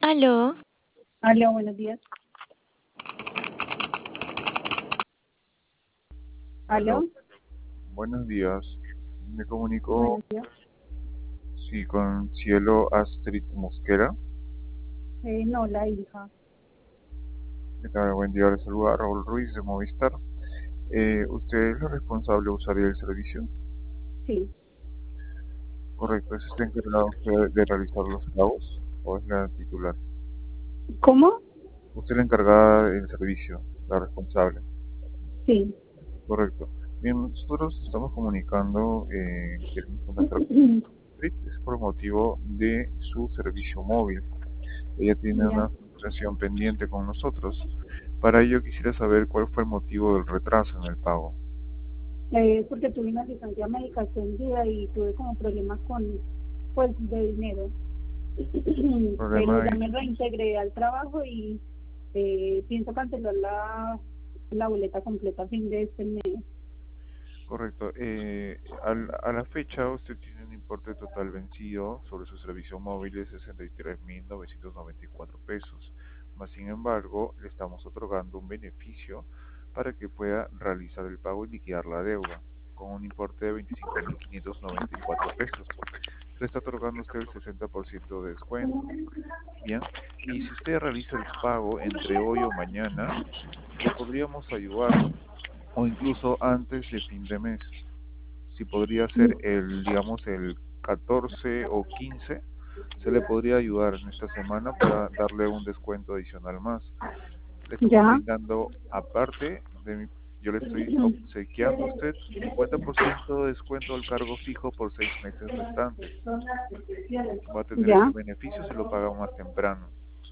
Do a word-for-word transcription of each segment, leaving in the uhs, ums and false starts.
Aló, Aló, buenos días. Aló, Aló, buenos días. Me comunico, buenos días. sí, con Cielo Astrid Mosquera. Eh, no, la hija. ¿Qué tal? Buen día, le saluda Raúl Ruiz de Movistar. Eh, ¿usted es la responsable de usar el servicio? Sí. Correcto, ¿es usted encargado usted de realizar los pagos o es la titular? ¿Cómo? Usted es la encargada del servicio, la responsable. Sí. Correcto. Bien, nosotros estamos comunicando, eh, queremos contactar con Astrid, es por motivo de su servicio móvil. Ella tiene Ya. una facturación pendiente con nosotros. Para ello quisiera saber cuál fue el motivo del retraso en el pago. Eh, porque tuve una licencia médica extendida y tuve como problemas con, pues, de dinero. El Pero problema ya es, me reintegré al trabajo y eh, pienso cancelar la, la boleta completa a fin de este mes. correcto, eh, al- a la fecha usted tiene un importe total vencido sobre su servicio móvil de sesenta y tres mil novecientos noventa y cuatro pesos. Más sin embargo, le estamos otorgando un beneficio para que pueda realizar el pago y liquidar la deuda con un importe de veinticinco mil quinientos noventa y cuatro pesos. Le está otorgando usted el sesenta por ciento de descuento. Bien, y si usted realiza el pago entre hoy o mañana, le podríamos ayudar, o incluso antes de fin de mes. Si podría ser el, digamos, el catorce o quince, se le podría ayudar en esta semana para darle un descuento adicional más. Le estamos Ya. brindando, aparte de mi, yo le estoy obsequiando a usted cincuenta por ciento de descuento al cargo fijo por seis meses restantes. Va a tener ese Ya. beneficio si lo paga más temprano.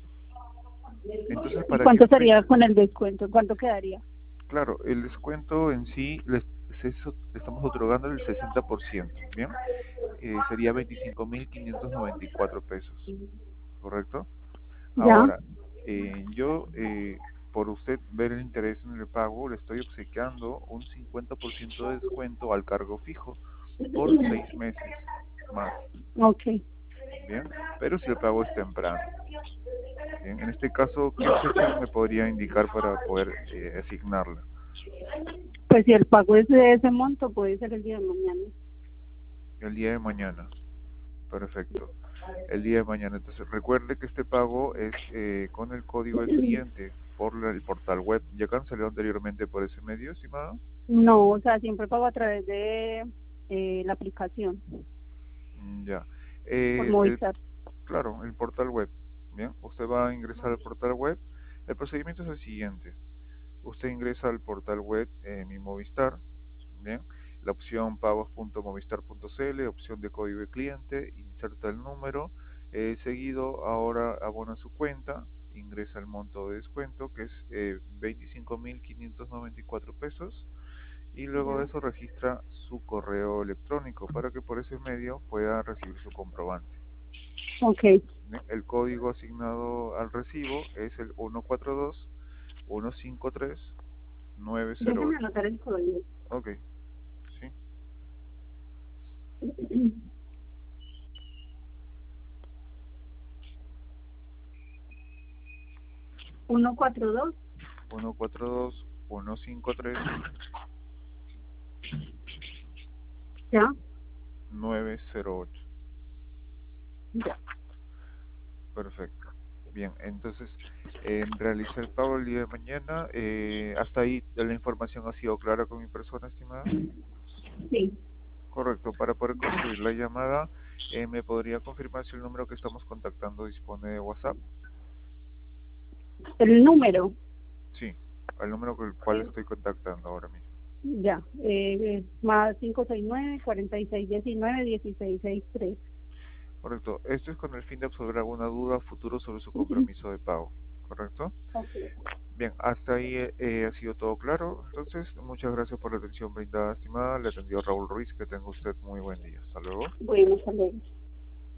Entonces, ¿Y ¿para qué cuánto sería fecha? con el descuento? ¿Cuánto quedaría? Claro, el descuento en sí les, se- so- le estamos otorgando el sesenta por ciento, ¿bien? Eh, sería veinticinco mil quinientos noventa y cuatro pesos, ¿correcto? Ya. Ahora, eh, yo, eh, por usted ver el interés en el pago, le estoy obsequiando un cincuenta por ciento de descuento al cargo fijo por seis meses más, Ok. ¿bien? Pero si el pago es temprano, ¿bien? En este caso, ¿qué fecha me podría indicar para poder eh, asignarla? Pues si el pago es de ese monto, puede ser el día de mañana. El día de mañana. Perfecto. El día de mañana. Entonces, recuerde que este pago es eh, con el código del cliente por la- el portal web. ¿Ya canceló anteriormente por ese medio, estimado? No, o sea, siempre pago a través de eh, la aplicación, Mm, ya. por Eh, el, Movistar. claro, el portal web. Bien, usted va a ingresar al portal web. El procedimiento es el siguiente. Usted ingresa al portal web eh, Mi Movistar. Bien. La opción pagos punto movistar punto c l, opción de código de cliente, inserta el número, eh, seguido ahora abona su cuenta, ingresa el monto de descuento que es eh, veinticinco mil quinientos noventa y cuatro pesos y luego de eso registra su correo electrónico para que por ese medio pueda recibir su comprobante. Ok. Bien, el código asignado al recibo es el uno cuatro dos uno cinco tres nueve cero Déjame ocho. anotar el código. Ok, sí. Uno cuatro dos. uno cuatro dos uno cinco tres Ya. nueve cero ocho. Ya. Perfecto. Bien, entonces eh, realicé el pago el día de mañana. Eh, hasta ahí la información ha sido clara con mi persona, estimada. Sí. Correcto. Para poder concluir la llamada, eh, ¿me podría confirmar si el número que estamos contactando dispone de WhatsApp? El número. Sí, al número con el cual estoy contactando ahora mismo. Ya. Eh, más cinco seis nueve, cuatro seis uno nueve, uno seis seis tres. Correcto. Esto es con el fin de absolver alguna duda a futuro sobre su compromiso de pago. ¿Correcto? Ok. Bien, hasta ahí eh, eh, ha sido todo claro. Entonces, muchas gracias por la atención brindada, estimada. Le atendió Raúl Ruiz. Que tenga usted muy buen día. Hasta luego. Bueno, hasta luego.